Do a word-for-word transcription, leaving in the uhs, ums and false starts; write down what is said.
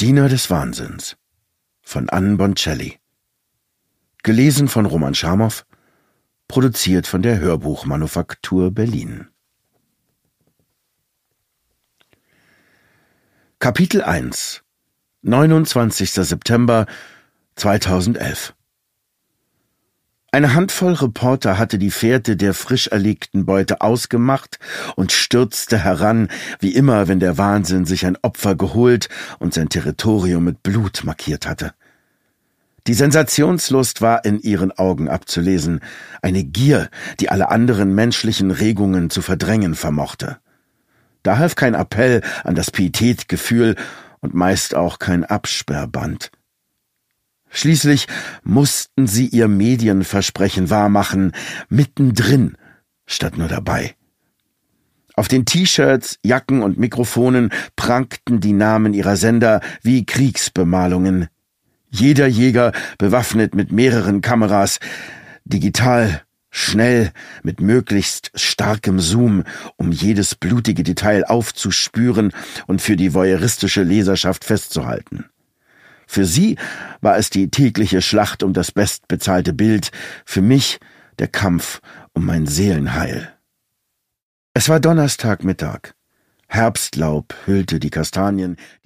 Diener des Wahnsinns von Ann Boncelli. Gelesen von Roman Schamow, produziert von der Hörbuchmanufaktur Berlin. Kapitel eins, neunundzwanzigster September zweitausendelf. Eine Handvoll Reporter hatte die Fährte der frisch erlegten Beute ausgemacht und stürzte heran, wie immer, wenn der Wahnsinn sich ein Opfer geholt und sein Territorium mit Blut markiert hatte. Die Sensationslust war in ihren Augen abzulesen, eine Gier, die alle anderen menschlichen Regungen zu verdrängen vermochte. Da half kein Appell an das Pietätgefühl und meist auch kein Absperrband. Schließlich mussten sie ihr Medienversprechen wahrmachen, mittendrin statt nur dabei. Auf den T-Shirts, Jacken und Mikrofonen prangten die Namen ihrer Sender wie Kriegsbemalungen. Jeder Jäger bewaffnet mit mehreren Kameras, digital, schnell, mit möglichst starkem Zoom, um jedes blutige Detail aufzuspüren und für die voyeuristische Leserschaft festzuhalten. Für sie war es die tägliche Schlacht um das bestbezahlte Bild, für mich der Kampf um mein Seelenheil. Es war Donnerstagmittag. Herbstlaub hüllte die Kastanien,